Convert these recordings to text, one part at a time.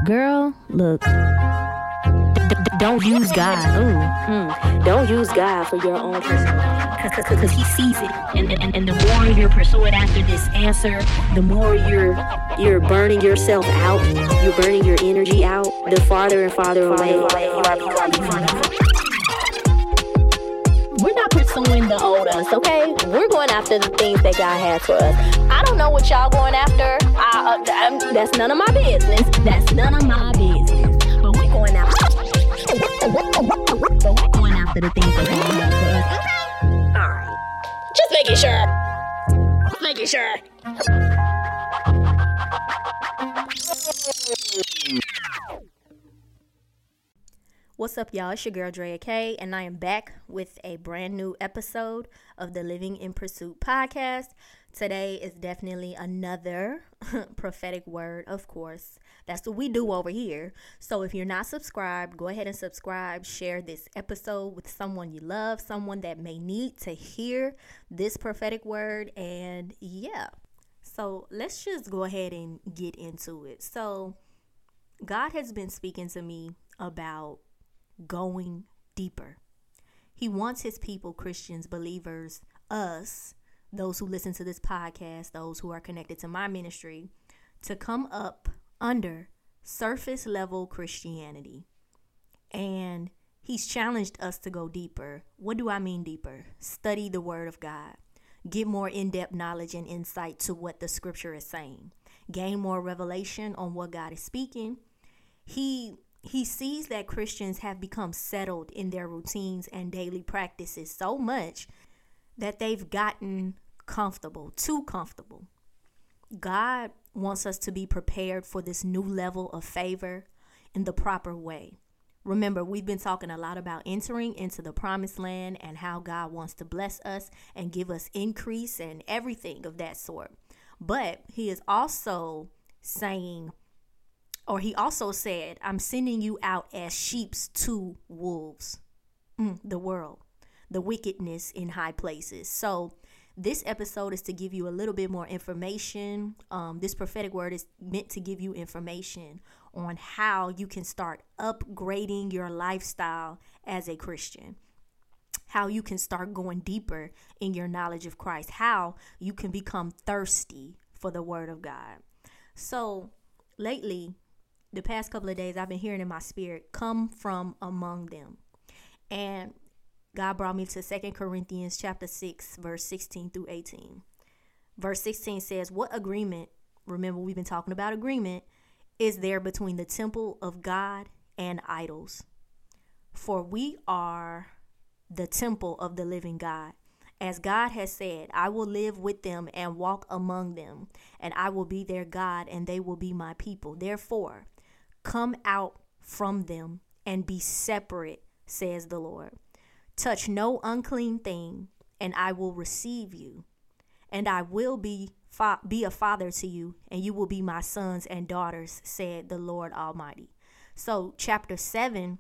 Girl, look. Don't use God. Don't use God for your own personal, because he sees it. And the more you're pursuing after this answer, the more you're burning yourself out. You're burning your energy out. The farther and farther away you are. We're not pursuing the old us, okay? We're going after the things that God has for us. I don't know what y'all going after. That's none of my business. That's none of my business. But we're going after. But we're going after the things that God has for us. Okay? All right. Just making sure. Making sure. What's up, y'all? It's your girl, Drea K, and I am back with a brand new episode of the Living in Pursuit podcast. Today is definitely another prophetic word, of course. That's what we do over here. So if you're not subscribed, go ahead and subscribe. Share this episode with someone you love, someone that may need to hear this prophetic word. And yeah, so let's just go ahead and get into it. So God has been speaking to me about going deeper. He wants his people, Christians, believers, us, those who listen to this podcast, those who are connected to my ministry, to come up under surface level Christianity. And he's challenged us to go deeper. What do I mean deeper? Study the word of God. Get more in-depth knowledge and insight to what the scripture is saying. Gain more revelation on what God is speaking. He sees that Christians have become settled in their routines and daily practices so much that they've gotten comfortable, too comfortable. God wants us to be prepared for this new level of favor in the proper way. Remember, we've been talking a lot about entering into the promised land and how God wants to bless us and give us increase and everything of that sort. But he is also saying, or he also said, I'm sending you out as sheeps to wolves. The world, the wickedness in high places. So this episode is to give you a little bit more information. This prophetic word is meant to give you information on how you can start upgrading your lifestyle as a Christian. How you can start going deeper in your knowledge of Christ. How you can become thirsty for the word of God. So lately, the past couple of days, I've been hearing in my spirit, come from among them. And God brought me to 2 Corinthians chapter 6, verse 16 through 18. Verse 16 says, what agreement, remember we've been talking about agreement, is there between the temple of God and idols? For we are the temple of the living God. As God has said, I will live with them and walk among them, and I will be their God, and they will be my people. Therefore, come out from them and be separate, says the Lord. Touch no unclean thing, and I will receive you. And I will be a father to you, and you will be my sons and daughters, said the Lord Almighty. So chapter 7,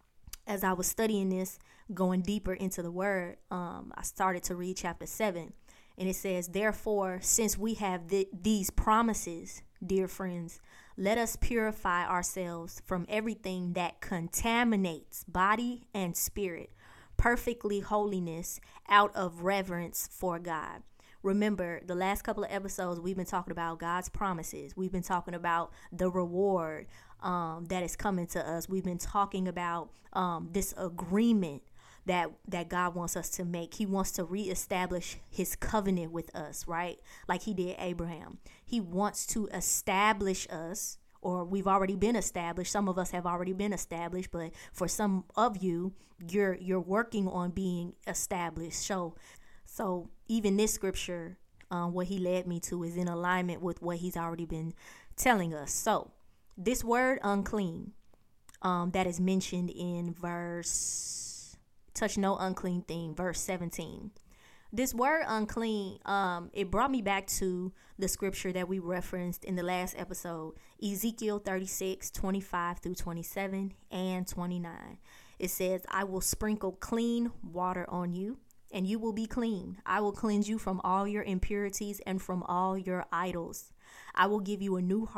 as I was studying this, going deeper into the word, I started to read chapter 7. And it says, therefore, since we have these promises, dear friends, let us purify ourselves from everything that contaminates body and spirit, perfectly holiness out of reverence for God. Remember, the last couple of episodes, we've been talking about God's promises. We've been talking about the reward that is coming to us. We've been talking about this agreement that God wants us to make. He wants to reestablish his covenant with us, right? Like he did Abraham. He wants to establish us, or we've already been established. Some of us have already been established, but for some of you, you're working on being established. So even this scripture, what he led me to, is in alignment with what he's already been telling us. So this word unclean, that is mentioned in touch no unclean thing, verse 17. This word unclean, it brought me back to the scripture that we referenced in the last episode, Ezekiel 36, 25 through 27 and 29. It says, I will sprinkle clean water on you, and you will be clean. I will cleanse you from all your impurities and from all your idols. I will give you a new heart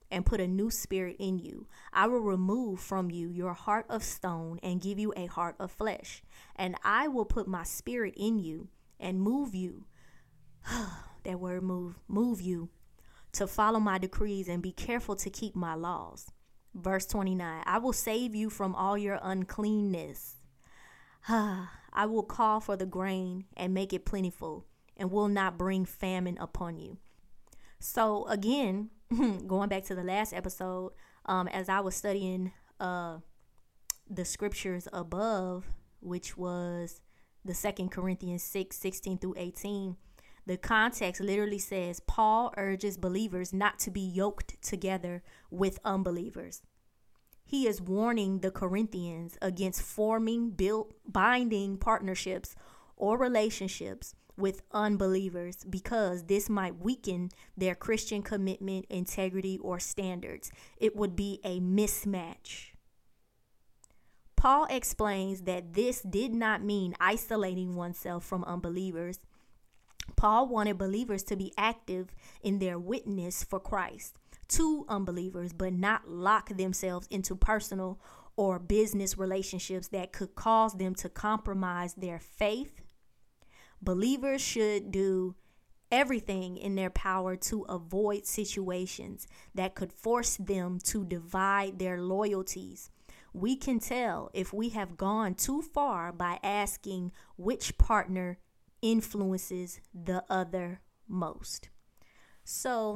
and put a new spirit in you. I will remove from you your heart of stone and give you a heart of flesh. And I will put my spirit in you and move you. That word move you to follow my decrees and be careful to keep my laws. Verse 29, I will save you from all your uncleanness. I will call for the grain and make it plentiful and will not bring famine upon you. So again, going back to the last episode, as I was studying the scriptures above, which was the 2 Corinthians 6:16-18, the context literally says Paul urges believers not to be yoked together with unbelievers. He is warning the Corinthians against forming, binding partnerships or relationships with unbelievers because this might weaken their Christian commitment, integrity, or standards. It would be a mismatch. Paul explains that this did not mean isolating oneself from unbelievers. Paul wanted believers to be active in their witness for Christ to unbelievers, but not lock themselves into personal or business relationships that could cause them to compromise their faith. Believers should do everything in their power to avoid situations that could force them to divide their loyalties. We can tell if we have gone too far by asking which partner influences the other most. So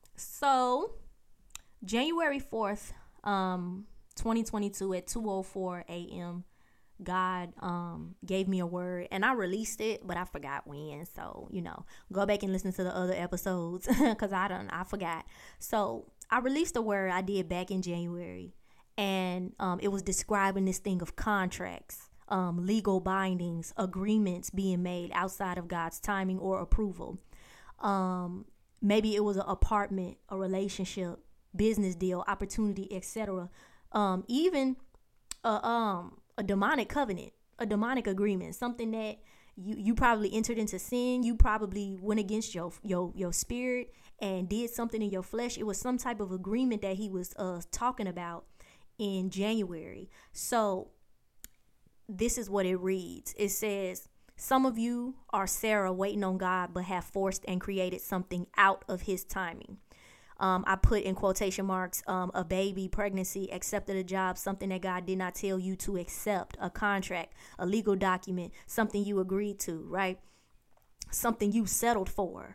January 4th, 2022 at 2:04 a.m., God gave me a word and I released it, but I forgot when. So, go back and listen to the other episodes because I forgot. So I released a word I did back in January, and it was describing this thing of contracts, legal bindings, agreements being made outside of God's timing or approval. Maybe it was an apartment, a relationship, business deal, opportunity, etc. Even a demonic covenant, a demonic agreement, something that you probably entered into sin. You probably went against your spirit and did something in your flesh. It was some type of agreement that he was talking about in January. So this is what it reads. It says, some of you are Sarah waiting on God, but have forced and created something out of his timing. I put in quotation marks, a baby, pregnancy, accepted a job, something that God did not tell you to accept, a contract, a legal document, something you agreed to, right? Something you settled for.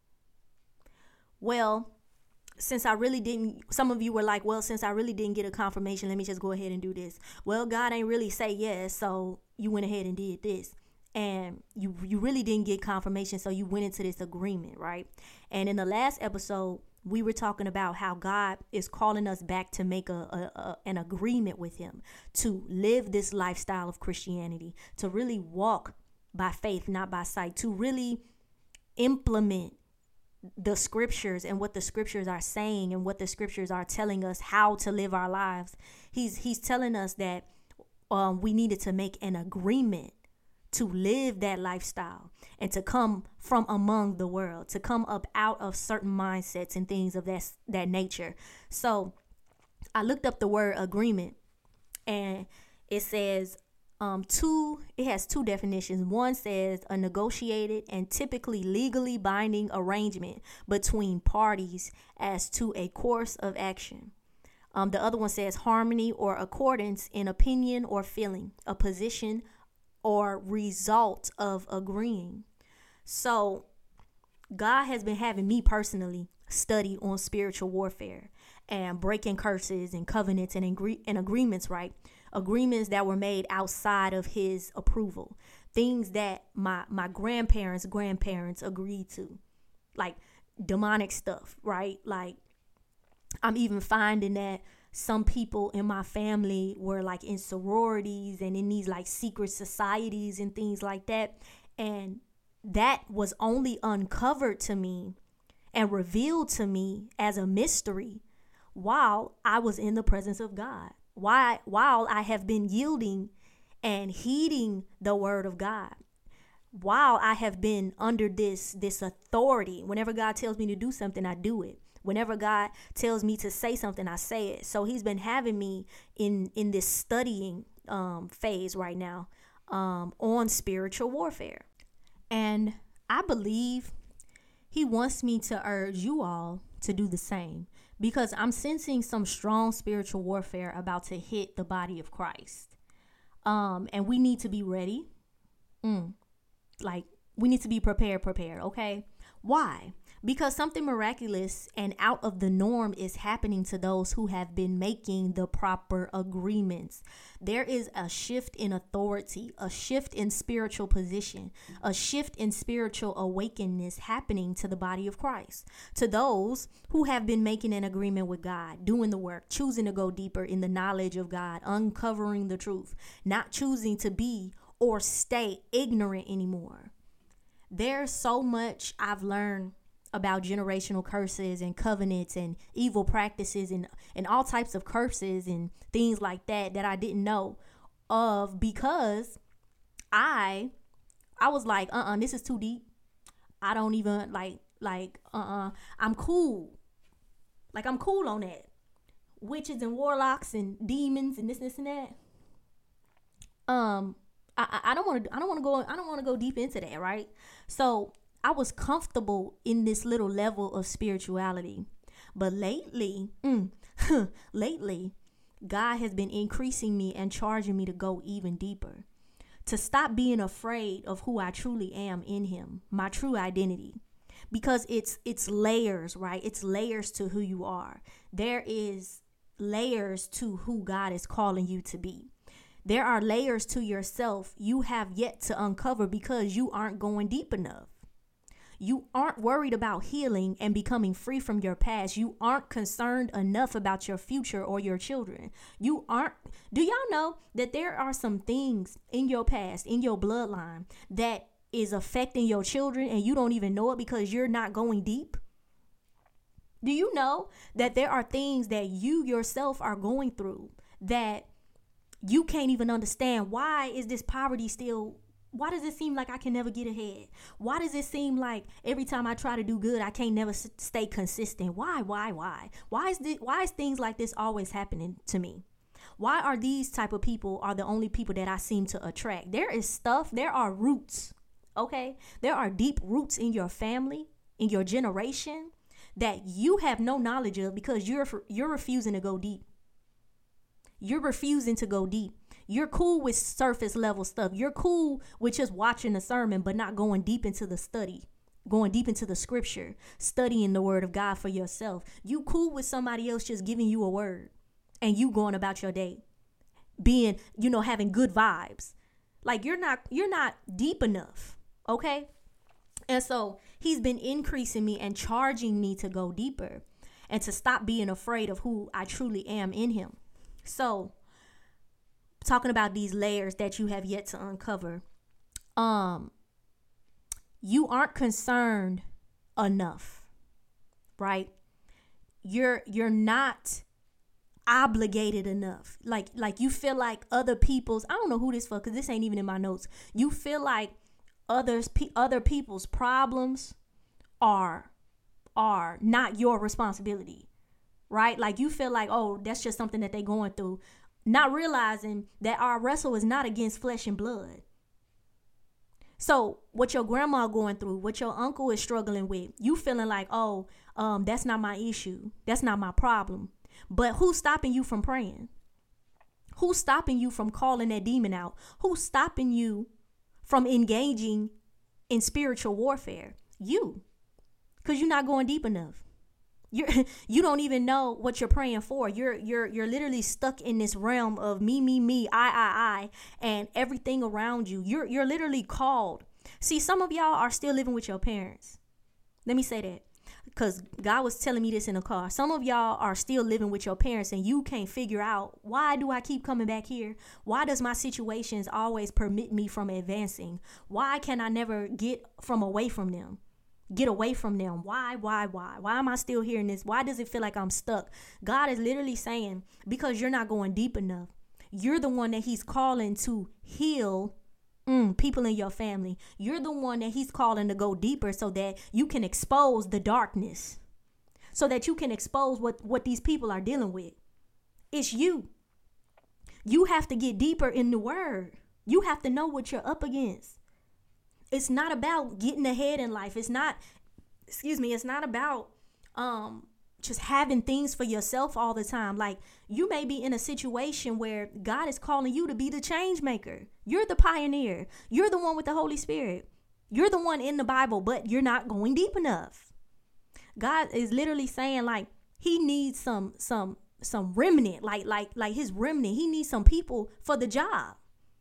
Well, since I really didn't, some of you were like, well, since I really didn't get a confirmation, let me just go ahead and do this. Well, God ain't really say yes, so you went ahead and did this. And you really didn't get confirmation, so you went into this agreement, right? And in the last episode, we were talking about how God is calling us back to make an agreement with him, to live this lifestyle of Christianity, to really walk by faith, not by sight, to really implement the scriptures and what the scriptures are saying and what the scriptures are telling us how to live our lives. He's telling us that we needed to make an agreement to live that lifestyle and to come from among the world, to come up out of certain mindsets and things of that nature. So I looked up the word agreement, and it says it has two definitions. One says a negotiated and typically legally binding arrangement between parties as to a course of action. The other one says harmony or accordance in opinion or feeling, a position or result of agreeing. So God has been having me personally study on spiritual warfare and breaking curses and covenants and agreements, right? Agreements that were made outside of his approval. Things that my grandparents agreed to. Like demonic stuff, right? Like I'm even finding that some people in my family were like in sororities and in these like secret societies and things like that. And that was only uncovered to me and revealed to me as a mystery while I was in the presence of God. While I have been yielding and heeding the word of God. While I have been under this authority. Whenever God tells me to do something, I do it. Whenever God tells me to say something, I say it. So he's been having me in this studying phase right now on spiritual warfare. And I believe he wants me to urge you all to do the same, because I'm sensing some strong spiritual warfare about to hit the body of Christ. And we need to be ready. Like, we need to be prepared, okay? Why? Because something miraculous and out of the norm is happening to those who have been making the proper agreements. There is a shift in authority, a shift in spiritual position, a shift in spiritual awakeness happening to the body of Christ. To those who have been making an agreement with God, doing the work, choosing to go deeper in the knowledge of God, uncovering the truth, not choosing to be or stay ignorant anymore. There's so much I've learned about generational curses and covenants and evil practices and all types of curses and things like that I didn't know of, because I was like, this is too deep. I don't even I'm cool. Like, I'm cool on that. Witches and warlocks and demons and this and that. I don't want to go deep into that, right? So I was comfortable in this little level of spirituality. But lately, God has been increasing me and charging me to go even deeper, to stop being afraid of who I truly am in him, my true identity. Because it's layers, right? It's layers to who you are. There is layers to who God is calling you to be. There are layers to yourself you have yet to uncover because you aren't going deep enough. You aren't worried about healing and becoming free from your past. You aren't concerned enough about your future or your children. Do y'all know that there are some things in your past, in your bloodline, that is affecting your children and you don't even know it because you're not going deep? Do you know that there are things that you yourself are going through that you can't even understand? Why is this poverty still? Why does it seem like I can never get ahead? Why does it seem like every time I try to do good, I can't never stay consistent? Why? Why is things like this always happening to me? Why are these type of people are the only people that I seem to attract? There are roots, okay? There are deep roots in your family, in your generation, that you have no knowledge of because you're refusing to go deep. You're refusing to go deep. You're cool with surface level stuff. You're cool with just watching the sermon, but not going deep into the study, going deep into the scripture, studying the word of God for yourself. You cool with somebody else just giving you a word and you going about your day, being, having good vibes. Like, you're not deep enough. Okay. And so he's been increasing me and charging me to go deeper and to stop being afraid of who I truly am in him. So, talking about these layers that you have yet to uncover, you aren't concerned enough, right? You're not obligated enough. Like you feel like other people's, I don't know who this for, because this ain't even in my notes. You feel like other people's problems are not your responsibility. Right? Like, you feel like, oh, that's just something that they're going through, not realizing that our wrestle is not against flesh and blood. So what your grandma going through, what your uncle is struggling with, you feeling like, oh, that's not my issue. That's not my problem. But who's stopping you from praying? Who's stopping you from calling that demon out? Who's stopping you from engaging in spiritual warfare? You. Because you're not going deep enough. You don't even know what you're praying for. You're literally stuck in this realm of me, I, and everything around you. You're literally called. See, some of y'all are still living with your parents. Let me say that, because God was telling me this in the car. Some of y'all are still living with your parents and you can't figure out, why do I keep coming back here? Why does my situations always permit me from advancing? Why can I never get away from them? Get away from them. Why? Why am I still here in this? Why does it feel like I'm stuck? God is literally saying, because you're not going deep enough. You're the one that he's calling to heal people in your family. You're the one that he's calling to go deeper so that you can expose the darkness, so that you can expose what these people are dealing with. It's you. You have to get deeper in the word. You have to know what you're up against. It's not about getting ahead in life. It's not about just having things for yourself all the time. Like, you may be in a situation where God is calling you to be the change maker. You're the pioneer. You're the one with the Holy Spirit. You're the one in the Bible, but you're not going deep enough. God is literally saying, like, he needs some remnant, like his remnant. He needs some people for the job.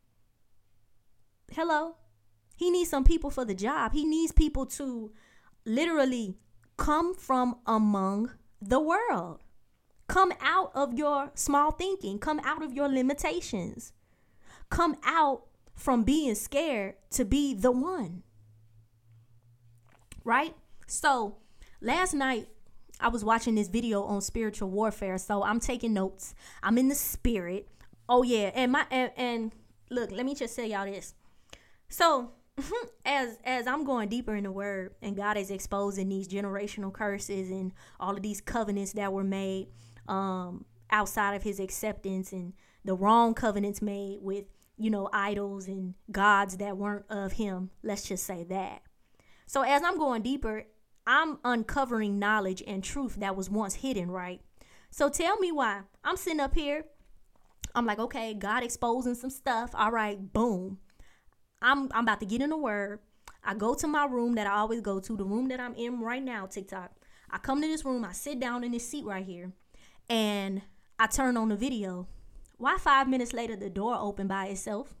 Hello? He needs some people for the job. He needs people to literally come from among the world. Come out of your small thinking. Come out of your limitations. Come out from being scared to be the one. Right? So last night I was watching this video on spiritual warfare. So I'm taking notes. I'm in the spirit. Oh yeah. And look, let me just tell y'all this. So as I'm going deeper in the word, and God is exposing these generational curses and all of these covenants that were made outside of his acceptance, and the wrong covenants made with, idols and gods that weren't of him. Let's just say that. So as I'm going deeper, I'm uncovering knowledge and truth that was once hidden, right? So tell me why. I'm sitting up here. I'm like, okay, God exposing some stuff. All right, boom. I'm about to get in the word. I go to my room that I always go to, the room that I'm in right now, TikTok. I come to this room. I sit down in this seat right here, and I turn on the video. Why 5 minutes later, the door opened by itself?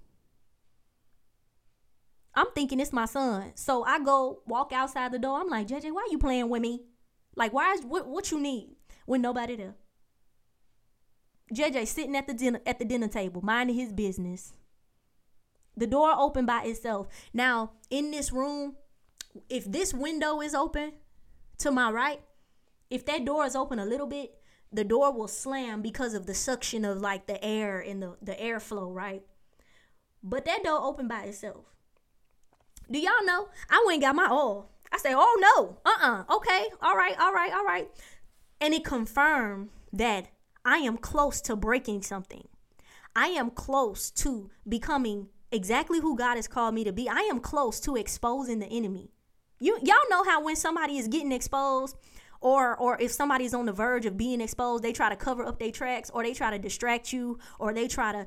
I'm thinking it's my son. So I go walk outside the door. I'm like, JJ, why are you playing with me? Like, what you need when nobody there? JJ sitting at the dinner table, minding his business. The door opened by itself. Now, in this room, if this window is open to my right, if that door is open a little bit, the door will slam because of the suction of like the air and the airflow, right? But that door opened by itself. Do y'all know? I went and got my oil. I said, oh no, okay, all right. And it confirmed that I am close to breaking something. I am close to becoming exactly who God has called me to be. I am close to exposing the enemy. Y'all know how when somebody is getting exposed, or if somebody's on the verge of being exposed, they try to cover up their tracks, or they try to distract you, or they try to,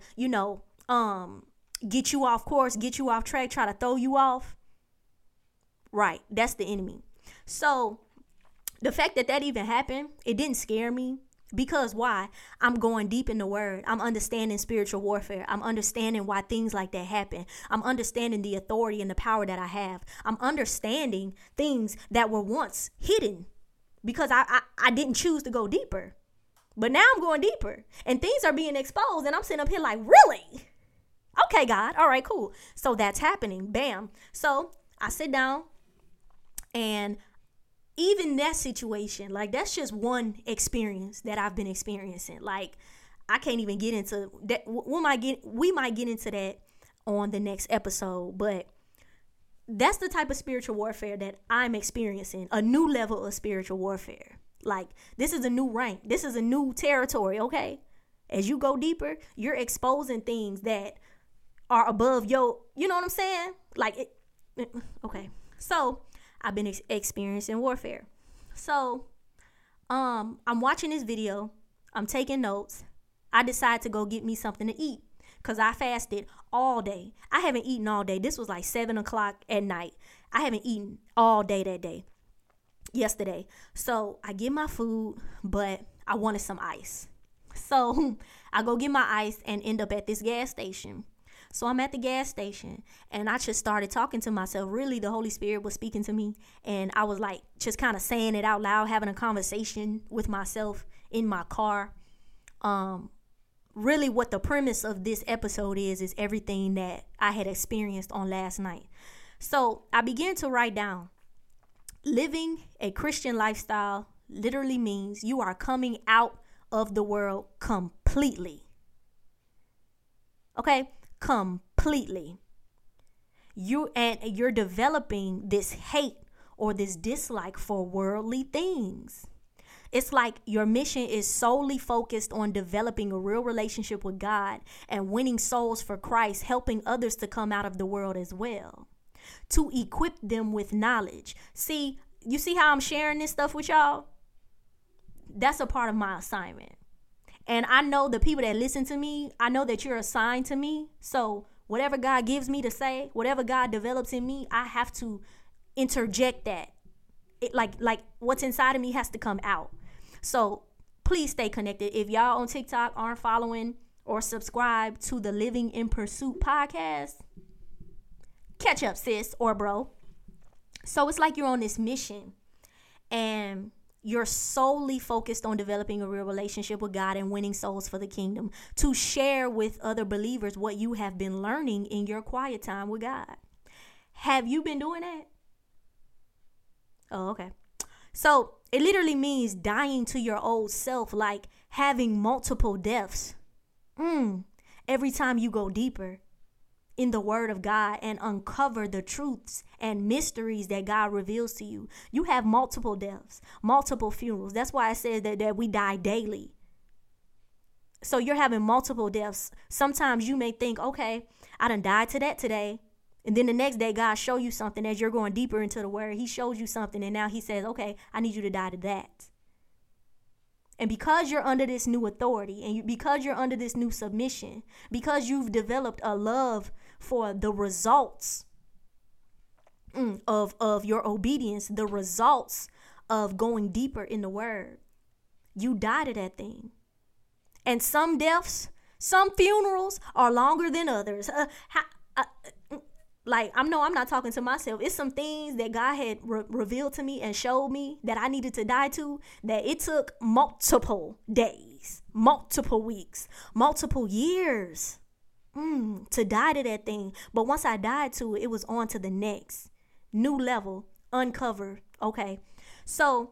get you off course, get you off track, try to throw you off. Right. That's the enemy. So the fact that even happened, it didn't scare me. Because why? I'm going deep in the word. I'm understanding spiritual warfare. I'm understanding why things like that happen. I'm understanding the authority and the power that I have. I'm understanding things that were once hidden because I didn't choose to go deeper. But now I'm going deeper and things are being exposed, and I'm sitting up here like, really? Okay, God. All right, cool. So that's happening. Bam. So I sit down, and even that situation, like, that's just one experience that I've been experiencing. Like, I can't even get into that. We might get into that on the next episode, but that's the type of spiritual warfare that I'm experiencing, a new level of spiritual warfare. Like, this is a new rank. This is a new territory, okay? As you go deeper, you're exposing things that are above your, you know what I'm saying? Like, okay. So I've been experiencing warfare. So, I'm watching this video. I'm taking notes. I decide to go get me something to eat because I fasted all day. I haven't eaten all day. This was like 7 o'clock at night. I haven't eaten all day that day, yesterday. So I get my food, but I wanted some ice. So I go get my ice and end up at this gas station. So I'm at the gas station, and I just started talking to myself. Really, the Holy Spirit was speaking to me, and I was like just kind of saying it out loud, having a conversation with myself in my car. Really what the premise of this episode is everything that I had experienced on last night. So I began to write down, living a Christian lifestyle literally means you are coming out of the world completely. Okay? Completely. You're developing this hate or this dislike for worldly things. It's like your mission is solely focused on developing a real relationship with God and winning souls for Christ, helping others to come out of the world as well, to equip them with knowledge. See, you see how I'm sharing this stuff with y'all? That's a part of my assignment. And I know the people that listen to me, I know that you're assigned to me. So whatever God gives me to say, whatever God develops in me, I have to interject that. It like what's inside of me has to come out. So please stay connected. If y'all on TikTok aren't following or subscribe to the Living in Pursuit podcast, catch up, sis or bro. So it's like you're on this mission and you're solely focused on developing a real relationship with God and winning souls for the kingdom, to share with other believers what you have been learning in your quiet time with God. Have you been doing that? Oh, okay. So it literally means dying to your old self, like having multiple deaths. Every time you go deeper in the word of God and uncover the truths and mysteries that God reveals to you, you have multiple deaths, multiple funerals. That's why it says that we die daily. So you're having multiple deaths. Sometimes you may think, okay, I done died to that today. And then the next day, God show you something as you're going deeper into the word. He shows you something, and now he says, okay, I need you to die to that. And because you're under this new authority, and because you're under this new submission, because you've developed a love for the results of your obedience, the results of going deeper in the word, you die to that thing. And some deaths, some funerals are longer than others. I'm not talking to myself. It's some things that God had revealed to me and showed me that I needed to die to, that it took multiple days, multiple weeks, multiple years to die to that thing. But once I died to it, it was on to the next new level, uncovered. Okay. So,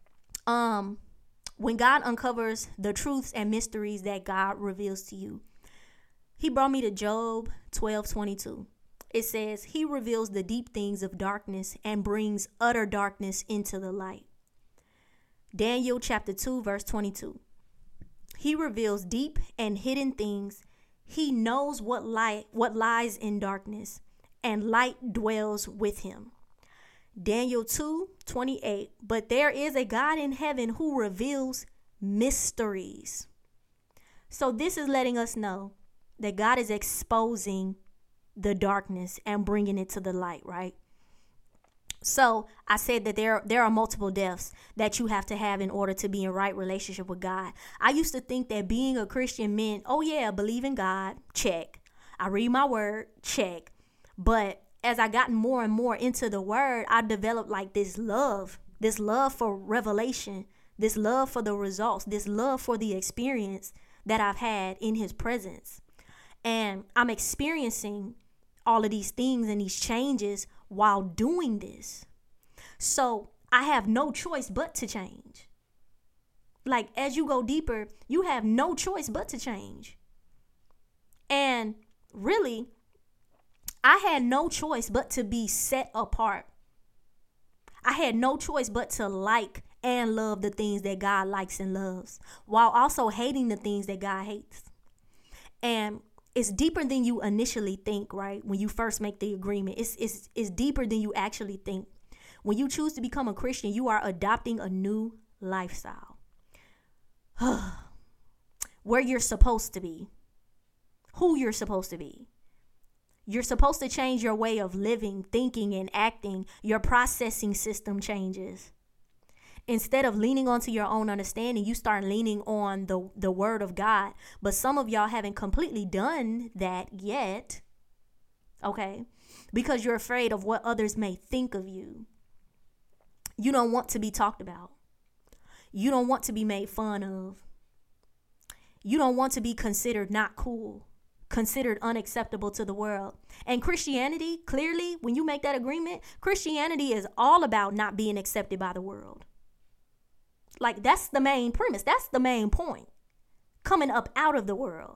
when God uncovers the truths and mysteries that God reveals to you, he brought me to Job 12:22. It says, he reveals the deep things of darkness and brings utter darkness into the light. Daniel chapter 2, verse 22. He reveals deep and hidden things. He knows what lies in darkness, and light dwells with him. Daniel 2:28. But there is a God in heaven who reveals mysteries. So this is letting us know that God is exposing the darkness and bringing it to the light, right? So I said that there are multiple deaths that you have to have in order to be in right relationship with God. I used to think that being a Christian meant, oh yeah, believe in God, check. I read my word, check. But as I got more and more into the word, I developed like this love for revelation, this love for the results, this love for the experience that I've had in his presence. And I'm experiencing all of these things and these changes while doing this. So I have no choice but to change. Like as you go deeper, you have no choice but to change. And really, I had no choice but to be set apart. I had no choice but to like and love the things that God likes and loves, while also hating the things that God hates. And it's deeper than you initially think, right? When you first make the agreement, it's deeper than you actually think. When you choose to become a Christian, you are adopting a new lifestyle. Where you're supposed to be. Who you're supposed to be. You're supposed to change your way of living, thinking, and acting. Your processing system changes. Instead of leaning onto your own understanding, you start leaning on the word of God. But some of y'all haven't completely done that yet. Okay? Because you're afraid of what others may think of you. You don't want to be talked about. You don't want to be made fun of. You don't want to be considered not cool, considered unacceptable to the world. And Christianity, clearly, when you make that agreement, Christianity is all about not being accepted by the world. Like, that's the main premise. That's the main point. Coming up out of the world.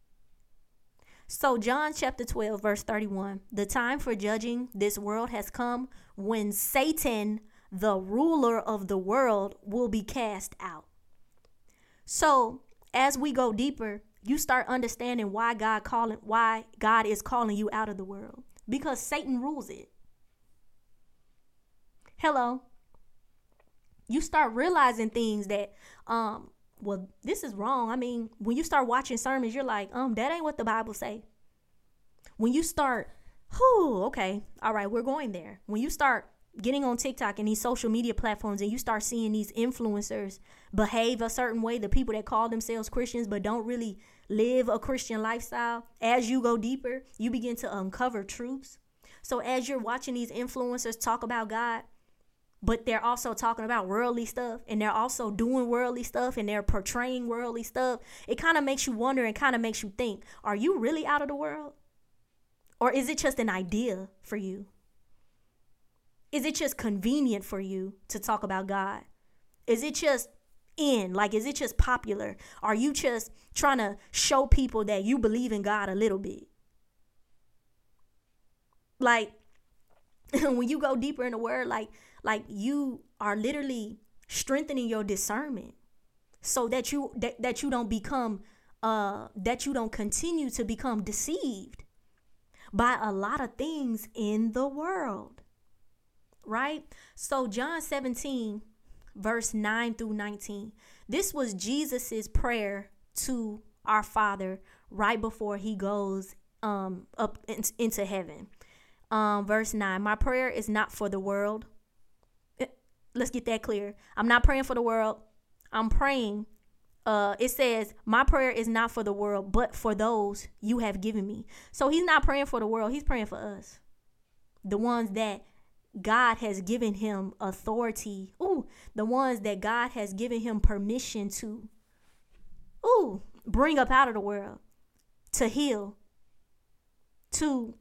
So John chapter 12, verse 31. The time for judging this world has come when Satan the ruler of the world will be cast out. So as we go deeper, you start understanding why God is calling you out of the world, because Satan rules it. Hello. You start realizing things that, well, this is wrong. I mean, when you start watching sermons, you're like, that ain't what the Bible say. When you start, okay, all right, we're going there. When you start getting on TikTok and these social media platforms and you start seeing these influencers behave a certain way, the people that call themselves Christians but don't really live a Christian lifestyle, as you go deeper, you begin to uncover truths. So as you're watching these influencers talk about God, but they're also talking about worldly stuff, and they're also doing worldly stuff, and they're portraying worldly stuff, it kind of makes you wonder and kind of makes you think, are you really out of the world? Or is it just an idea for you? Is it just convenient for you to talk about God? Is it just is it just popular? Are you just trying to show people that you believe in God a little bit? Like, when you go deeper in the word, like you are literally strengthening your discernment so that you don't become that you don't continue to become deceived by a lot of things in the world. Right? So John 17 verse 9 through 19. This was Jesus's prayer to our Father right before he goes up into heaven. Verse 9, my prayer is not for the world. Let's get that clear. I'm not praying for the world. I'm praying. It says, my prayer is not for the world, but for those you have given me. So he's not praying for the world. He's praying for us. The ones that God has given him authority. The ones that God has given him permission to bring up out of the world, to heal, to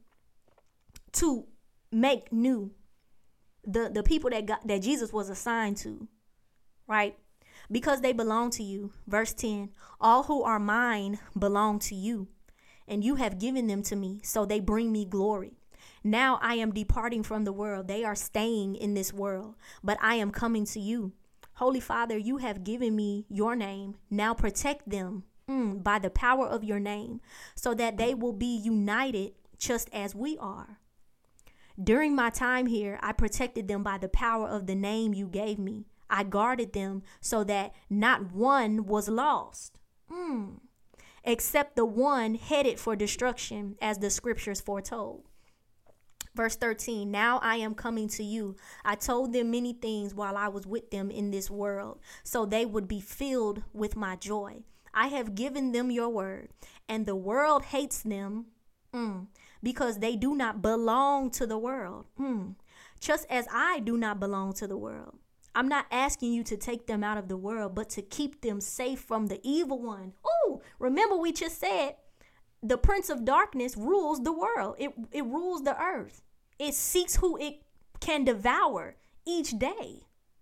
make new, the people that Jesus was assigned to, right? Because they belong to you. Verse 10, all who are mine belong to you, and you have given them to me, so they bring me glory. Now I am departing from the world. They are staying in this world, but I am coming to you. Holy Father, you have given me your name. Now protect them by the power of your name, so that they will be united just as we are. During my time here, I protected them by the power of the name you gave me. I guarded them so that not one was lost, except the one headed for destruction, as the scriptures foretold. Verse 13, now I am coming to you. I told them many things while I was with them in this world, so they would be filled with my joy. I have given them your word, and the world hates them because they do not belong to the world, just as I do not belong to the world. I'm not asking you to take them out of the world, but to keep them safe from the evil one. Remember we just said the prince of darkness rules the world. It rules the earth. It seeks who it can devour each day.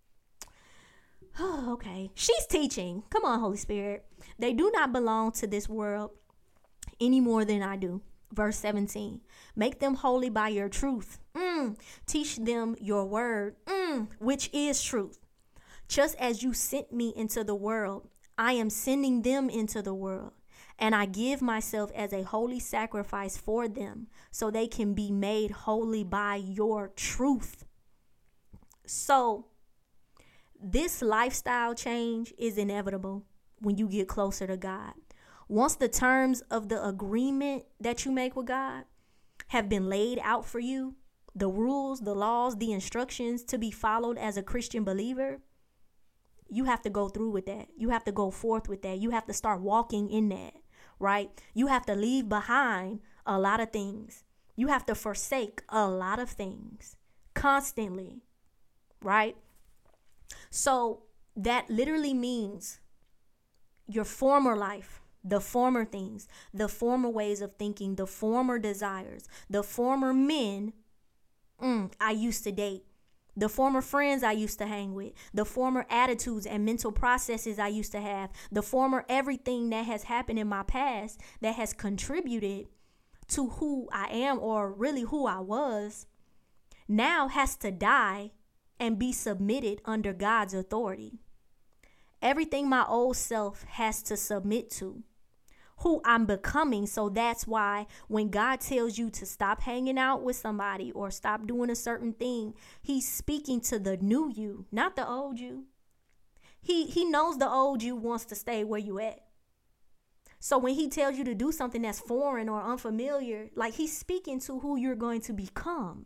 Okay. She's teaching. Come on, Holy Spirit. They do not belong to this world any more than I do. Verse 17, make them holy by your truth. Teach them your word, which is truth. Just as you sent me into the world, I am sending them into the world. And I give myself as a holy sacrifice for them, so they can be made holy by your truth. So this lifestyle change is inevitable when you get closer to God. Once the terms of the agreement that you make with God have been laid out for you, the rules, the laws, the instructions to be followed as a Christian believer, you have to go through with that. You have to go forth with that. You have to start walking in that, right? You have to leave behind a lot of things. You have to forsake a lot of things constantly, right? So that literally means your former life, the former things, the former ways of thinking, the former desires, the former men I used to date, the former friends I used to hang with, the former attitudes and mental processes I used to have, the former everything that has happened in my past that has contributed to who I am, or really who I was, now has to die and be submitted under God's authority. Everything my old self has to submit to, who I'm becoming. So that's why when God tells you to stop hanging out with somebody or stop doing a certain thing, he's speaking to the new you, not the old you. He knows the old you wants to stay where you at. So when he tells you to do something that's foreign or unfamiliar, like he's speaking to who you're going to become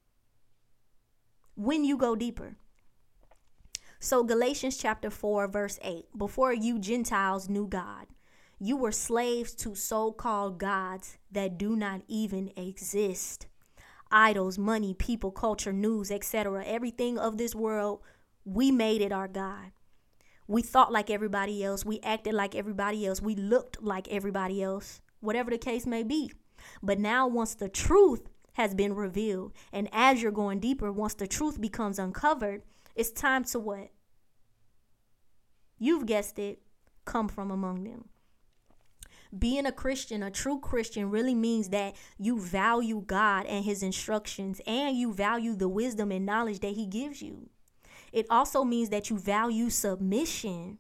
when you go deeper. So Galatians chapter 4, verse 8, before you Gentiles knew God, you were slaves to so-called gods that do not even exist. Idols, money, people, culture, news, etc. Everything of this world, we made it our God. We thought like everybody else. We acted like everybody else. We looked like everybody else, whatever the case may be. But now once the truth has been revealed, and as you're going deeper, once the truth becomes uncovered, it's time to what? You've guessed it, come from among them. Being a Christian, a true Christian, really means that you value God and his instructions, and you value the wisdom and knowledge that he gives you. It also means that you value submission.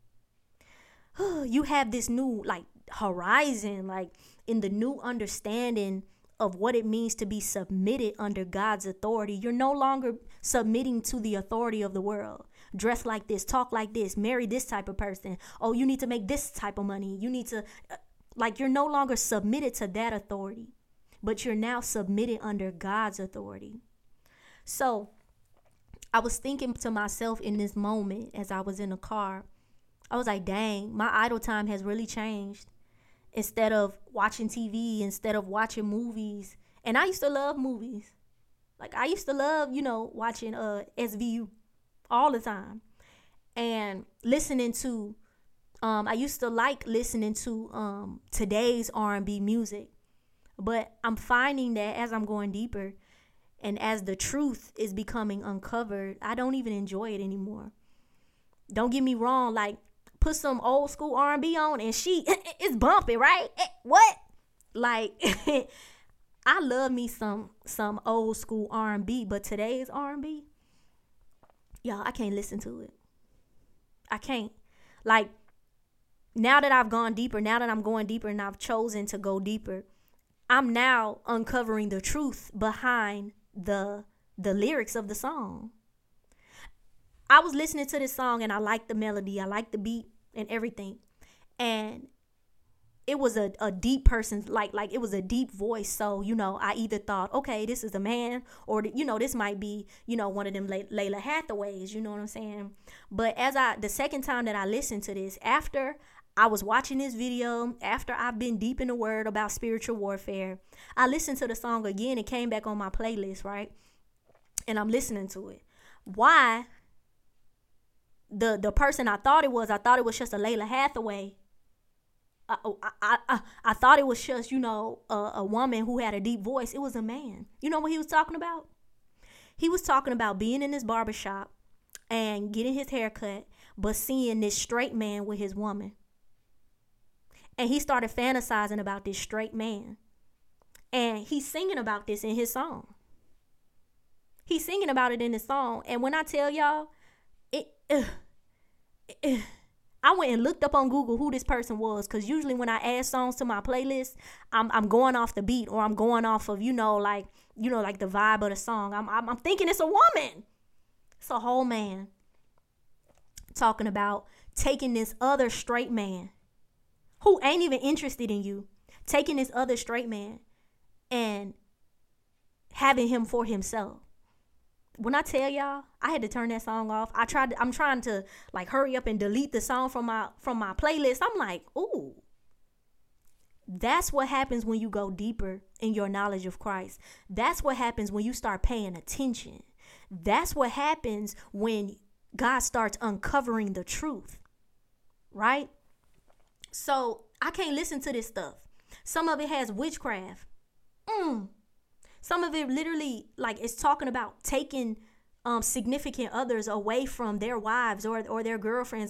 You have this new horizon, in the new understanding of what it means to be submitted under God's authority. You're no longer submitting to the authority of the world. Dress like this, talk like this, marry this type of person. Oh, you need to make this type of money. You need to, you're no longer submitted to that authority, but you're now submitted under God's authority. So I was thinking to myself in this moment as I was in the car, I was like, dang, my idle time has really changed. Instead of watching TV, instead of watching movies. And I used to love movies. I used to love, watching SVU all the time. And listening to, I used to like listening to today's R&B music. But I'm finding that as I'm going deeper and as the truth is becoming uncovered, I don't even enjoy it anymore. Don't get me wrong, put some old school R&B on and it's bumping, right? What? I love me some old school R&B, but today's R&B, y'all, I can't listen to it. I can't. Now that I've gone deeper, now that I'm going deeper and I've chosen to go deeper, I'm now uncovering the truth behind the lyrics of the song. I was listening to this song and I liked the melody, I liked the beat and everything. And it was a deep person's, it was a deep voice. So, I either thought, okay, this is a man, or, this might be, one of them Layla Hathaways, you know what I'm saying? But the second time that I listened to this, after I was watching this video, after I've been deep in the word about spiritual warfare, I listened to the song again and came back on my playlist, right? And I'm listening to it. Why? The person I thought it was just a Layla Hathaway. I thought it was just, a woman who had a deep voice. It was a man. You know what he was talking about? He was talking about being in his barbershop and getting his hair cut, but seeing this straight man with his woman. And he started fantasizing about this straight man. And he's singing about this in his song. He's singing about it in his song. And when I tell y'all, I went and looked up on Google who this person was, because usually when I add songs to my playlist, I'm going off the beat, or I'm going off of the vibe of the song. I'm thinking it's a woman. It's a whole man talking about taking this other straight man who ain't even interested in you, taking this other straight man and having him for himself. When I tell y'all, I had to turn that song off. I'm trying to hurry up and delete the song from my playlist. I'm like, ooh. That's what happens when you go deeper in your knowledge of Christ. That's what happens when you start paying attention. That's what happens when God starts uncovering the truth. Right? So I can't listen to this stuff. Some of it has witchcraft. Some of it literally it's talking about taking significant others away from their wives or their girlfriends.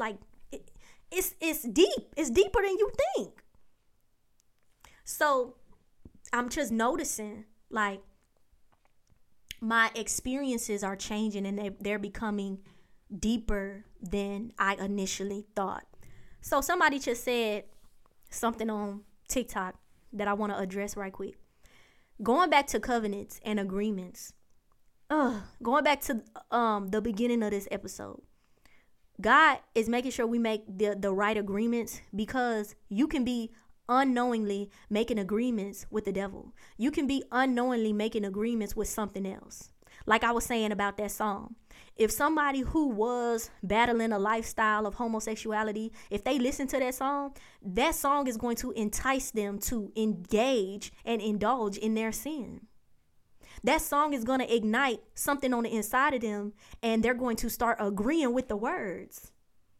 It's deep. It's deeper than you think. So I'm just noticing my experiences are changing and they're becoming deeper than I initially thought. So somebody just said something on TikTok that I want to address right quick. Going back to covenants and agreements. Going back to the beginning of this episode. God is making sure we make the right agreements, because you can be unknowingly making agreements with the devil. You can be unknowingly making agreements with something else. Like I was saying about that song. If somebody who was battling a lifestyle of homosexuality, if they listen to that song is going to entice them to engage and indulge in their sin. That song is going to ignite something on the inside of them, and they're going to start agreeing with the words.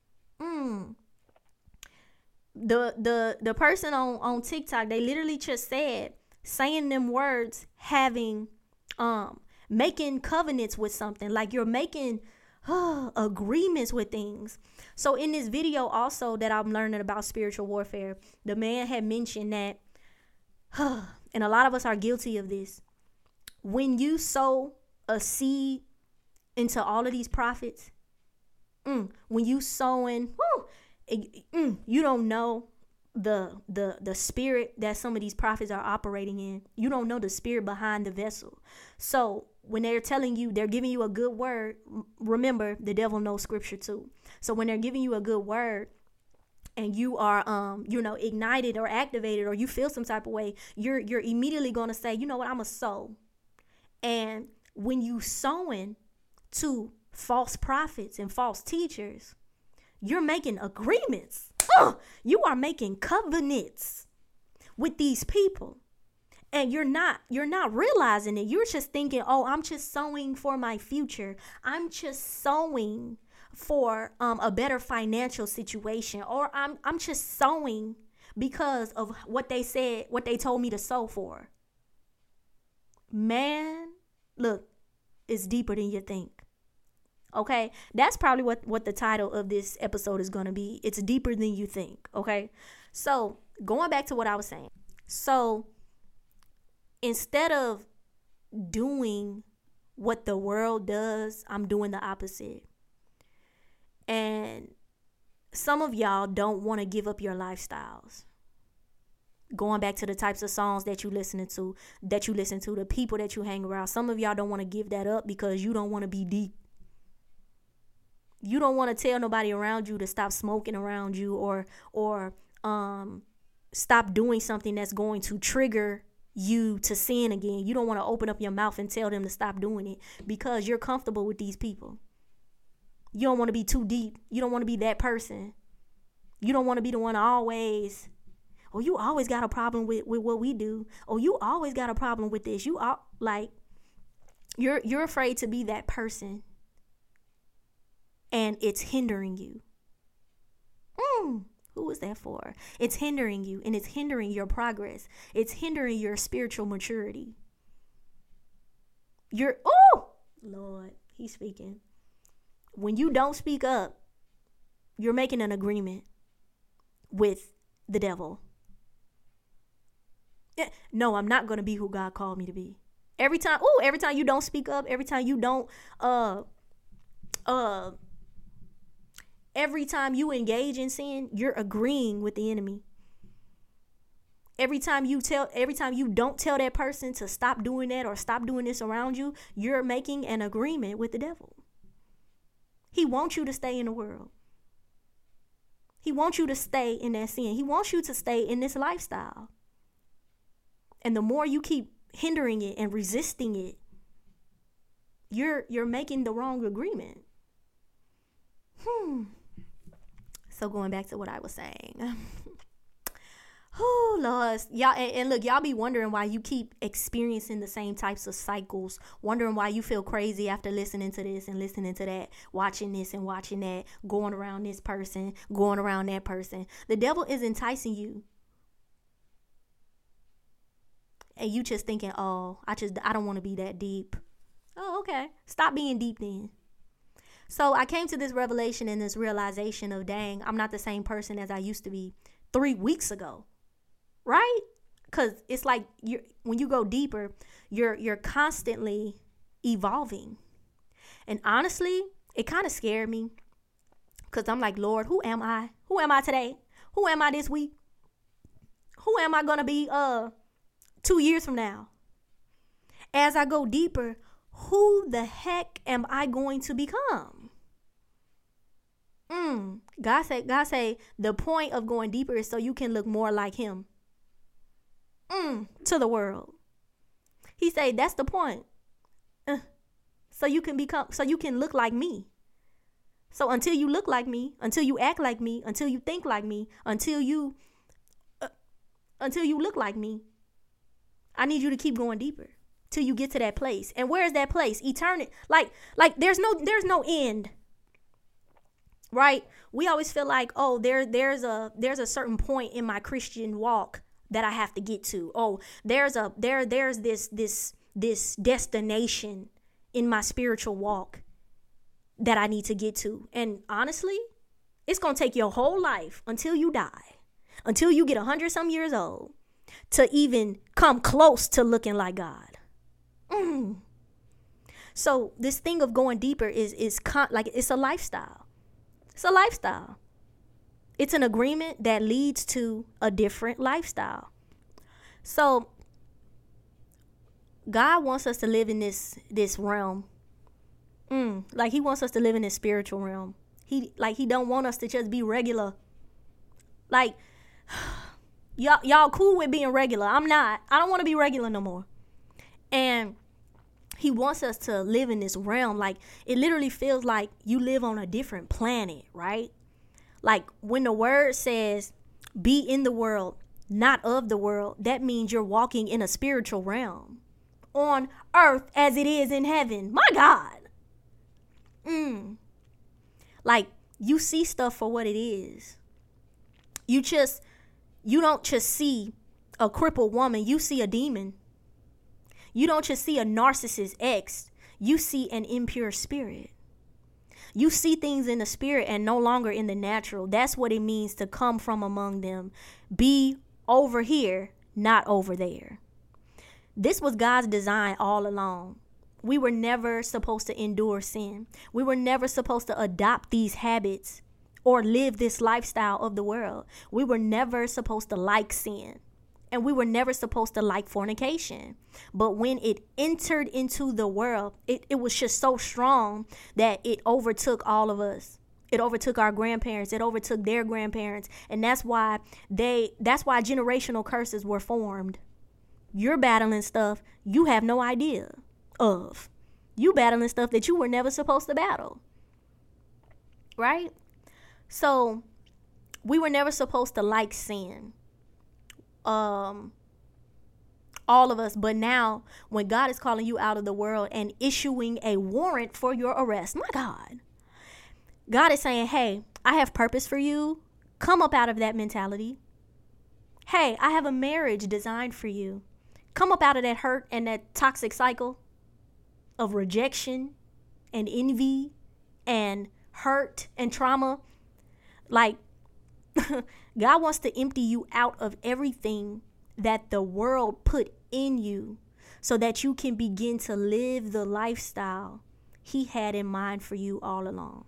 The person on TikTok, they literally just said saying them words, having making covenants with something, like you're making agreements with things. So in this video also that I'm learning about spiritual warfare, the man had mentioned that and a lot of us are guilty of this. When you sow a seed into all of these prophets, when you sowing, you don't know the spirit that some of these prophets are operating in. You don't know the spirit behind the vessel. So when they're telling you, they're giving you a good word, remember the devil knows scripture too. So when they're giving you a good word, and you are ignited or activated, or you feel some type of way, you're immediately going to say, you know what, I'm a sow. And when you sowing to false prophets and false teachers, you're making agreements. You are making covenants with these people. And you're not realizing it. You're just thinking, oh, I'm just sowing for my future. I'm just sowing for a better financial situation, or I'm just sowing because of what they said, what they told me to sow for. Man, look, it's deeper than you think. Okay, that's probably what the title of this episode is going to be. It's deeper than you think. Okay, so going back to what I was saying. So instead of doing what the world does, I'm doing the opposite. And some of y'all don't want to give up your lifestyles. Going back to the types of songs that you listen to, the people that you hang around. Some of y'all don't want to give that up because you don't want to be deep. You don't want to tell nobody around you to stop smoking around you, or stop doing something that's going to trigger you to sin again. You don't want to open up your mouth and tell them to stop doing it because you're comfortable with these people. You don't want to be too deep. You don't want to be that person. You don't want to be the one always, oh, you always got a problem with what we do. Oh, you always got a problem with this. You're afraid to be that person, and it's hindering you. Who is that for? It's hindering you, and it's hindering your progress. It's hindering your spiritual maturity. Lord, he's speaking. When you don't speak up, you're making an agreement with the devil. No, I'm not going to be who God called me to be. Every time you don't speak up, every time you don't every time you engage in sin, you're agreeing with the enemy. Every time you don't tell that person to stop doing that or stop doing this around you, you're making an agreement with the devil. He wants you to stay in the world. He wants you to stay in that sin. He wants you to stay in this lifestyle. And the more you keep hindering it and resisting it, you're making the wrong agreement. So going back to what I was saying. Oh, Lord. Y'all, and look, y'all be wondering why you keep experiencing the same types of cycles, wondering why you feel crazy after listening to this and listening to that, watching this and watching that, going around this person, going around that person. The devil is enticing you. And you just thinking, oh, I don't want to be that deep. Oh, okay. Stop being deep then. So I came to this revelation and this realization of, dang, I'm not the same person as I used to be 3 weeks ago. Right? Because it's like when you go deeper, you're constantly evolving. And honestly, it kind of scared me because I'm like, Lord, who am I? Who am I today? Who am I this week? Who am I going to be 2 years from now? As I go deeper, who the heck am I going to become? God say the point of going deeper is so you can look more like him to the world. He say that's the point. So you can look like me. So until you look like me, until you act like me, until you think like me, until you look like me, I need you to keep going deeper till you get to that place. And where is that place? Eternity. Like there's no end. Right? We always feel like, oh, there's a certain point in my Christian walk that I have to get to. Oh, there's this destination in my spiritual walk that I need to get to. And honestly, it's going to take your whole life until you die, until you get 100-some years old, to even come close to looking like God. So this thing of going deeper is it's a lifestyle. It's a lifestyle. It's an agreement that leads to a different lifestyle. So God wants us to live in this realm. Like he wants us to live in this spiritual realm. He don't want us to just be regular. Like y'all cool with being regular. I'm not. I don't want to be regular no more. And he wants us to live in this realm. Like it literally feels like you live on a different planet, right? Like when the word says be in the world, not of the world, that means you're walking in a spiritual realm on earth as it is in heaven. My God. Like you see stuff for what it is. You don't just see a crippled woman. You see a demon. You don't just see a narcissist ex. You see an impure spirit. You see things in the spirit and no longer in the natural. That's what it means to come from among them. Be over here, not over there. This was God's design all along. We were never supposed to endure sin. We were never supposed to adopt these habits or live this lifestyle of the world. We were never supposed to like sin. And we were never supposed to like fornication. But when it entered into the world, it was just so strong that it overtook all of us. It overtook our grandparents. It overtook their grandparents. And that's why generational curses were formed. You're battling stuff you have no idea of. You battling stuff that you were never supposed to battle. Right? So we were never supposed to like sin. All of us. But now when God is calling you out of the world and issuing a warrant for your arrest, my God is saying, hey, I have purpose for you. Come up out of that mentality. Hey, I have a marriage designed for you. Come up out of that hurt and that toxic cycle of rejection and envy and hurt and trauma. Like God wants to empty you out of everything that the world put in you so that you can begin to live the lifestyle he had in mind for you all along.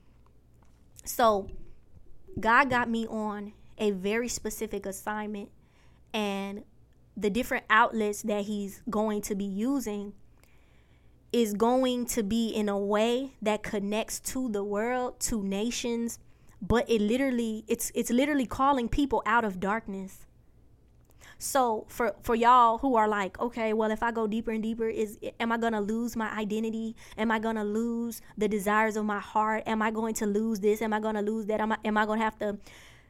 So God got me on a very specific assignment, and the different outlets that he's going to be using is going to be in a way that connects to the world, to nations, but it's literally calling people out of darkness. So for y'all who are like, okay, well, if I go deeper and deeper, am I going to lose my identity? Am I going to lose the desires of my heart? Am I going to lose this? Am I going to lose that? Am I going to have to?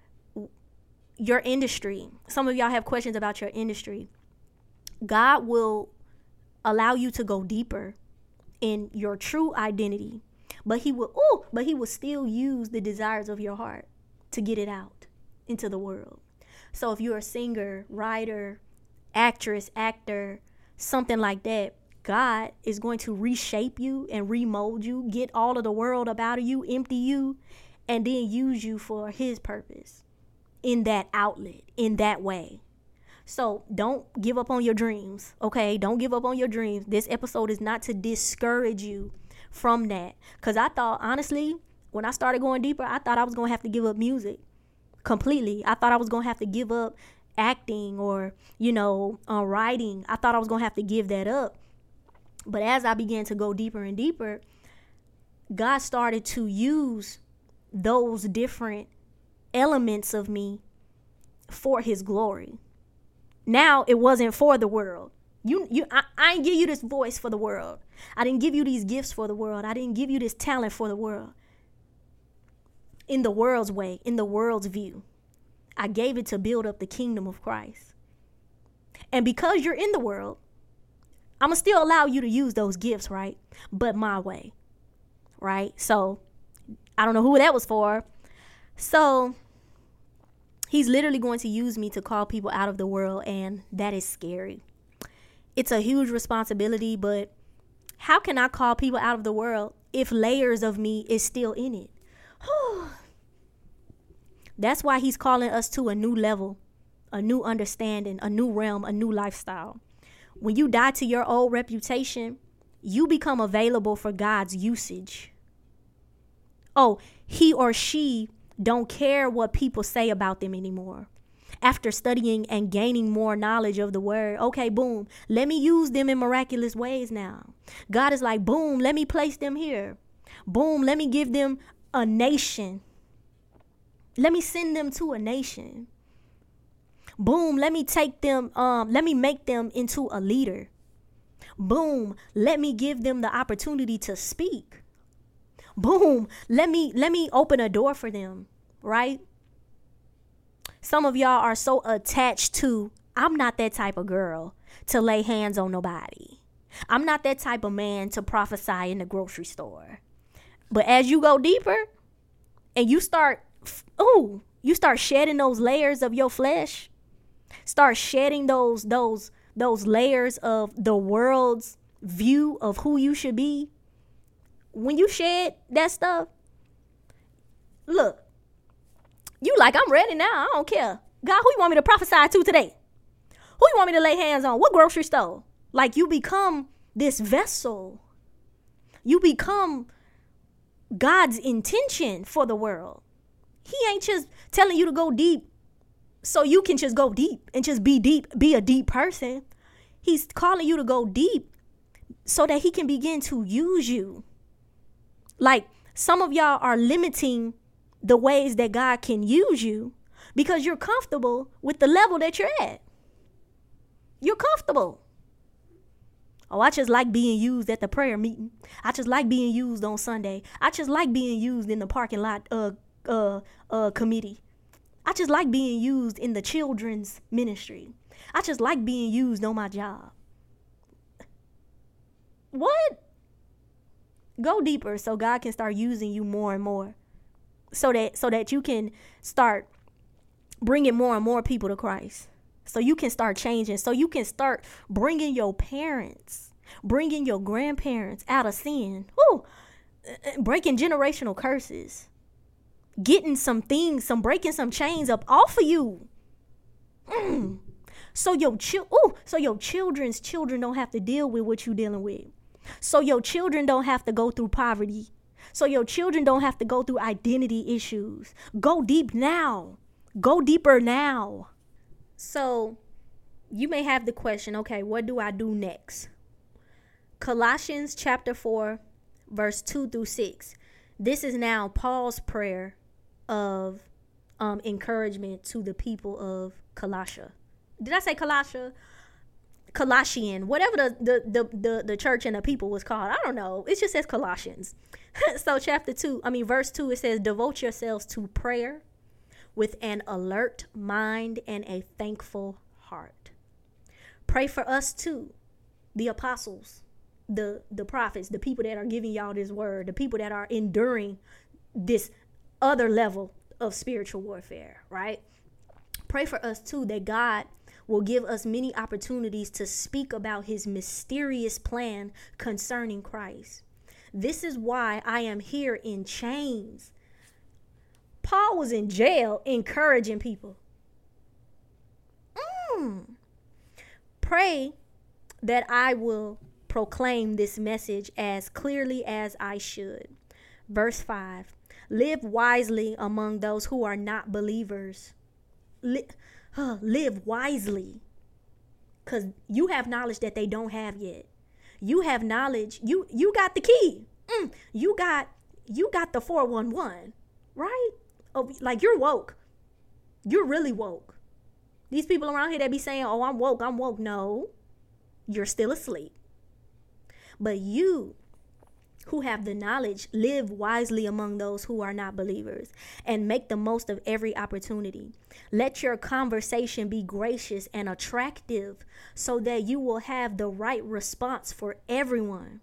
Your industry. Some of y'all have questions about your industry. God will allow you to go deeper in your true identity, but he will still use the desires of your heart to get it out into the world. So if you're a singer, writer, actress, actor, something like that, God is going to reshape you and remold you, get all of the world up out of you, empty you, and then use you for his purpose in that outlet, in that way. So don't give up on your dreams, okay? Don't give up on your dreams. This episode is not to discourage you from that. Because I thought, honestly, when I started going deeper, I thought I was going to have to give up music completely. I thought I was going to have to give up acting or, writing. I thought I was going to have to give that up. But as I began to go deeper and deeper, God started to use those different elements of me for his glory. Now it wasn't for the world. I didn't give you this voice for the world. I didn't give you these gifts for the world. I didn't give you this talent for the world. In the world's way, in the world's view. I gave it to build up the kingdom of Christ. And because you're in the world, I'm going to still allow you to use those gifts, right? But my way, right? So I don't know who that was for. So he's literally going to use me to call people out of the world, and that is scary. It's a huge responsibility, but how can I call people out of the world if layers of me is still in it? That's why he's calling us to a new level, a new understanding, a new realm, a new lifestyle. When you die to your old reputation, you become available for God's usage. Oh, he or she don't care what people say about them anymore. After studying and gaining more knowledge of the word, okay, boom, let me use them in miraculous ways now. God is like, boom, let me place them here. Boom, let me give them a nation. Let me send them to a nation. Boom, let me take them, let me make them into a leader. Boom, let me give them the opportunity to speak. Boom, let me open a door for them, right? Some of y'all are so attached to, I'm not that type of girl to lay hands on nobody. I'm not that type of man to prophesy in the grocery store. But as you go deeper and you start shedding those layers of your flesh, start shedding those layers of the world's view of who you should be. When you shed that stuff, look, you like, I'm ready now. I don't care. God, who you want me to prophesy to today? Who you want me to lay hands on? What grocery store? Like, you become this vessel. You become God's intention for the world. He ain't just telling you to go deep so you can just go deep and just be deep, be a deep person. He's calling you to go deep so that he can begin to use you. Like, some of y'all are limiting the ways that God can use you because you're comfortable with the level that you're at. You're comfortable. Oh, I just like being used at the prayer meeting. I just like being used on Sunday. I just like being used in the parking lot committee. I just like being used in the children's ministry. I just like being used on my job. What? Go deeper so God can start using you more and more. So that you can start bringing more and more people to Christ. So you can start changing. So you can start bringing your parents, bringing your grandparents out of sin. Breaking generational curses. Getting some things, breaking some chains up off of you. So your children's children don't have to deal with what you're dealing with. So your children don't have to go through poverty. So your children don't have to go through identity issues. Go deep now. Go deeper now. So you may have the question, okay, what do I do next? Colossians chapter 4, verse 2 through 6. This is now Paul's prayer of encouragement to the people of Colossia. Did I say Colossia? Colossian, whatever the church and the people was called. I don't know. It just says Colossians. So verse 2, it says, devote yourselves to prayer with an alert mind and a thankful heart. Pray for us too, the apostles, the prophets, the people that are giving y'all this word, the people that are enduring this other level of spiritual warfare, right? Pray for us too, that God will give us many opportunities to speak about his mysterious plan concerning Christ. This is why I am here in chains. Paul was in jail encouraging people. Pray that I will proclaim this message as clearly as I should. Verse 5. Live wisely among those who are not believers. Live wisely. Because you have knowledge that they don't have yet. You have knowledge. You got the key. You got the 411, right? Oh, like, you're woke. You're really woke. These people around here that be saying, oh, I'm woke. No, you're still asleep. But you who have the knowledge, live wisely among those who are not believers and make the most of every opportunity. Let your conversation be gracious and attractive so that you will have the right response for everyone.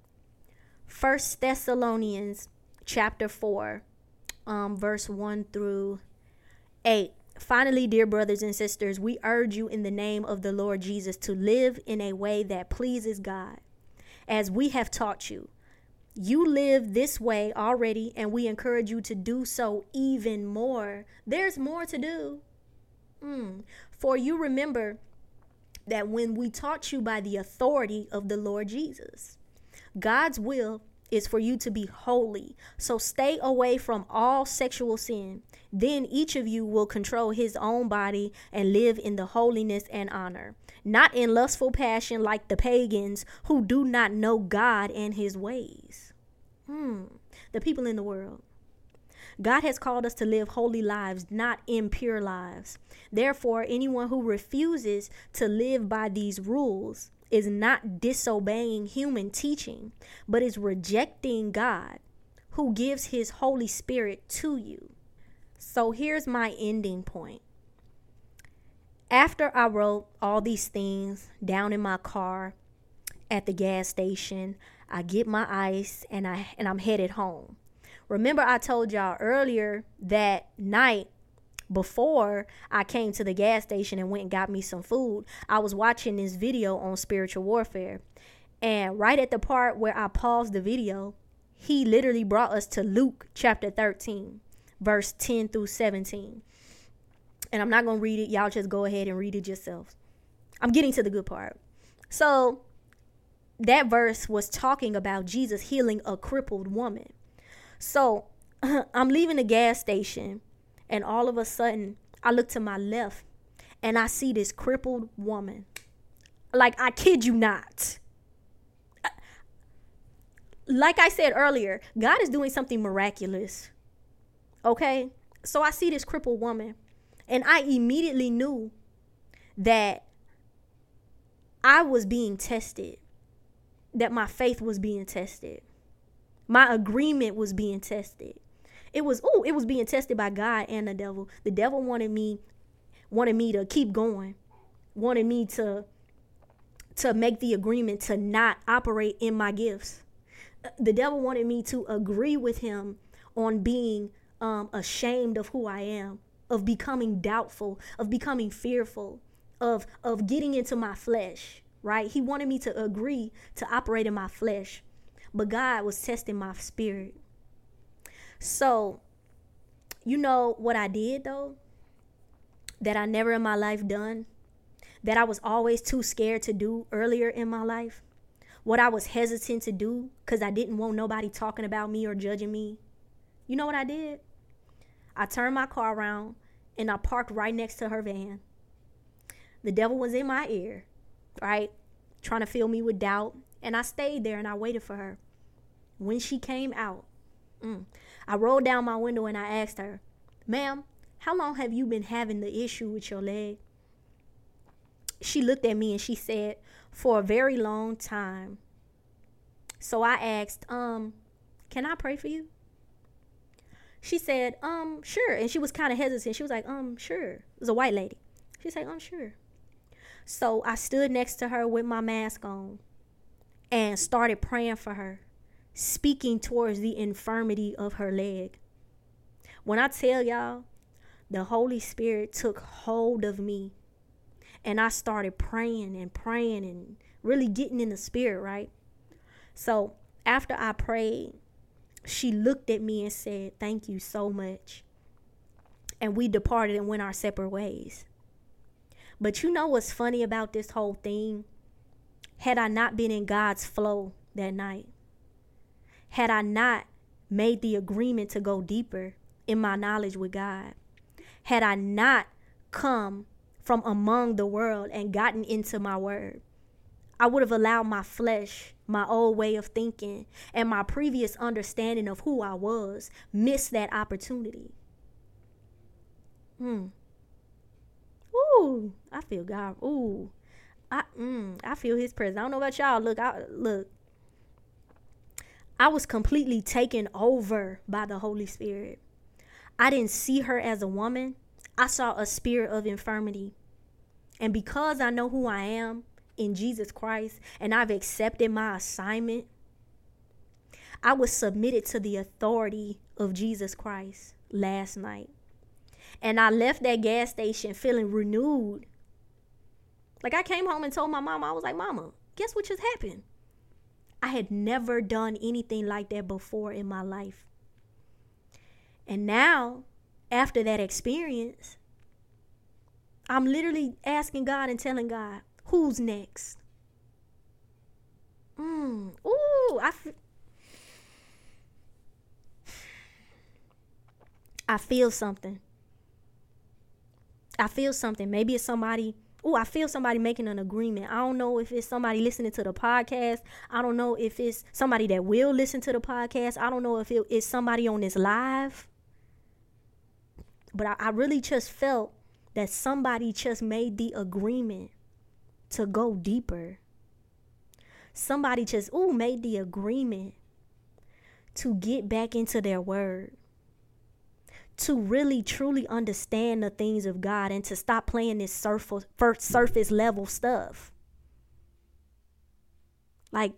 1 Thessalonians chapter 4, verse 1 through 8. Finally, dear brothers and sisters, we urge you in the name of the Lord Jesus to live in a way that pleases God, as we have taught you. You live this way already, and we encourage you to do so even more. There's more to do. For you remember that when we taught you by the authority of the Lord Jesus, God's will is for you to be holy. So stay away from all sexual sin. Then each of you will control his own body and live in the holiness and honor, not in lustful passion like the pagans who do not know God and his ways. The people in the world. God has called us to live holy lives, not impure lives. Therefore, anyone who refuses to live by these rules is not disobeying human teaching, but is rejecting God, who gives his Holy Spirit to you. So here's my ending point. After I wrote all these things down in my car at the gas station, I get my ice and I'm headed home. Remember, I told y'all earlier that night before I came to the gas station and went and got me some food, I was watching this video on spiritual warfare. And right at the part where I paused the video, he literally brought us to Luke chapter 13, verse 10 through 17. And I'm not going to read it. Y'all just go ahead and read it yourselves. I'm getting to the good part. So that verse was talking about Jesus healing a crippled woman. So I'm leaving the gas station, and all of a sudden I look to my left and I see this crippled woman. Like, I kid you not. Like I said earlier, God is doing something miraculous. Okay? So I see this crippled woman, and I immediately knew that I was being tested, that my faith was being tested. My agreement was being tested. It was being tested by God and the devil. The devil wanted me to keep going, wanted me to make the agreement to not operate in my gifts. The devil wanted me to agree with him on being ashamed of who I am, of becoming doubtful, of becoming fearful, of getting into my flesh, right? He wanted me to agree to operate in my flesh, but God was testing my spirit. So, you know what I did though? That I never in my life done? That I was always too scared to do earlier in my life? What I was hesitant to do because I didn't want nobody talking about me or judging me? You know what I did? I turned my car around and I parked right next to her van. The devil was in my ear, right? Trying to fill me with doubt. And I stayed there and I waited for her. When she came out, I rolled down my window and I asked her, "Ma'am, how long have you been having the issue with your leg?" She looked at me and she said, "For a very long time." So I asked, "Can I pray for you?" She said, "Sure." And she was kind of hesitant. She was like, "Sure." It was a white lady. She said, "Sure." So I stood next to her with my mask on and started praying for her, speaking towards the infirmity of her leg. When I tell y'all, the Holy Spirit took hold of me and I started praying and really getting in the spirit, right? So after I prayed, she looked at me and said, "Thank you so much." And we departed and went our separate ways. But you know what's funny about this whole thing? Had I not been in God's flow that night, had I not made the agreement to go deeper in my knowledge with God, had I not come from among the world and gotten into my word, I would have allowed my flesh, my old way of thinking, and my previous understanding of who I was miss that opportunity. Ooh, I feel God. Ooh, I feel His presence. I don't know about y'all. Look. I was completely taken over by the Holy Spirit. I didn't see her as a woman. I saw a spirit of infirmity. And because I know who I am in Jesus Christ and I've accepted my assignment, I was submitted to the authority of Jesus Christ last night. And I left that gas station feeling renewed. Like, I came home and told my mama, I was like, Mama, guess what just happened? I had never done anything like that before in my life. And now, after that experience, I'm literally asking God and telling God, who's next? I feel something. Maybe it's somebody. I feel somebody making an agreement. I don't know if it's somebody listening to the podcast. I don't know if it's somebody that will listen to the podcast. I don't know if it's somebody on this live. But I really just felt that somebody just made the agreement to go deeper. Somebody just made the agreement to get back into their word, to really truly understand the things of God and to stop playing this surface level stuff. Like,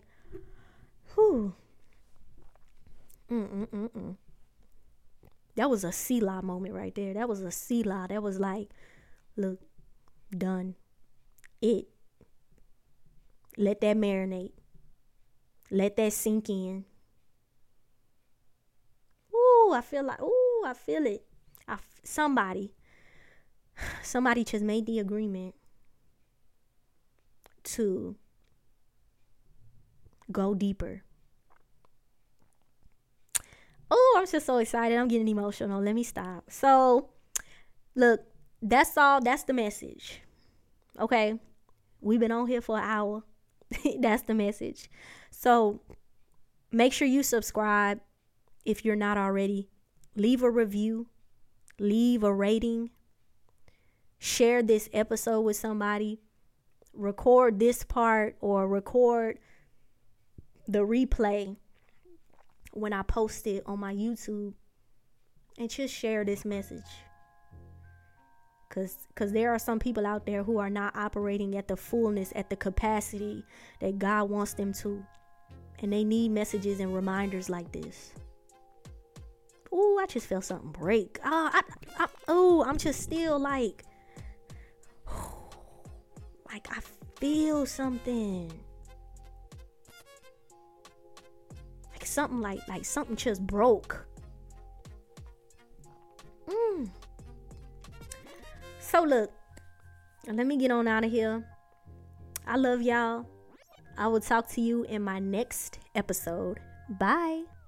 that was a Selah moment right there. That was a Selah. That was like, look, done. Let that marinate. Let that sink in. I feel it. Somebody just made the agreement to go deeper. I'm just so excited. I'm getting emotional. Let me stop. So, look, that's all. That's the message. Okay? We've been on here for an hour. That's the message. So, make sure you subscribe if you're not already. Leave a review. Leave a rating. Share this episode with somebody. Record this part or record the replay when I post it on my YouTube, and just share this message. Because there are some people out there who are not operating at the fullness, at the capacity that God wants them to. And they need messages and reminders like this. I just felt something break. I'm just still like I feel something. Like something like something just broke. So look, let me get on out of here. I love y'all. I will talk to you in my next episode. Bye.